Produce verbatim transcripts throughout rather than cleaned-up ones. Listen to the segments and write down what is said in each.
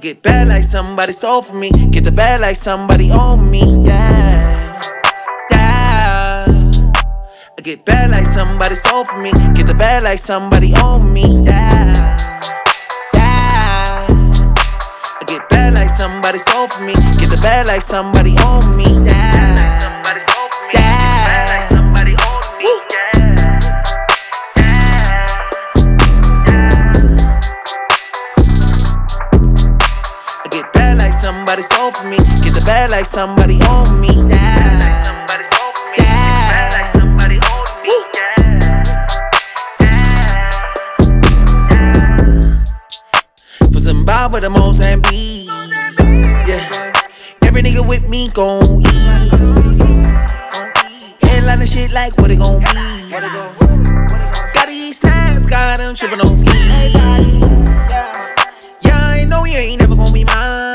get bad like somebody sold for me. Get the bag like somebody own me. Yeah, yeah. I get bad like somebody sold for me. Get the bag like somebody own me. Yeah, yeah. I get bad like somebody sold for me. Get the bag like somebody own me. Yeah, yeah. Somebody sold for me, get the bag like somebody own me. Yeah, somebody sold for me, get the bag like somebody own me. Yeah, yeah. For Zimbabwe, the Mozambique. Yeah, every nigga with me gon' eat. Headline and shit like what it gon' be. Gotta eat snacks, got them trippin' on feet. Yeah, I know you ain't never gon' be mine.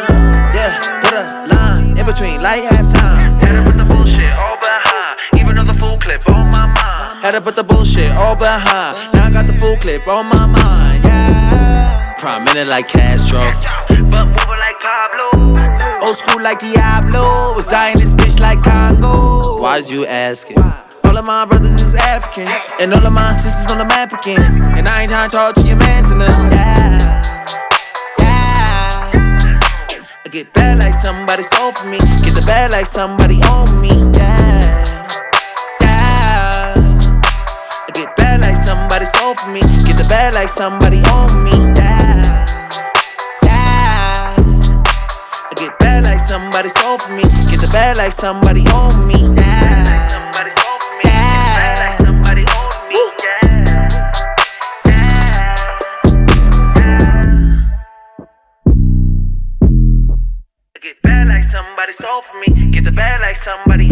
Between like halftime. Had to put the bullshit all behind. Even though the full clip on my mind. Had to put the bullshit all behind. Now I got the full clip on my mind. Yeah. Prime minute like Castro, but moving like Pablo. Old school like Diablo. Zion this bitch like Congo. Why's you asking? All of my brothers is African, and all of my sisters on the map again. And I ain't trying to talk to your man to them. Yeah. Get bad like somebody sold for me. Get the bag like somebody own me. Yeah, yeah. I get bad like somebody sold for me. Get the bag like somebody own me. Yeah, yeah. I get bad like somebody sold for me. Get the bag like somebody own me. Yeah, somebody sold for me. Get the bag like somebody own me. Get bad like somebody sold for me. Get the bag like somebody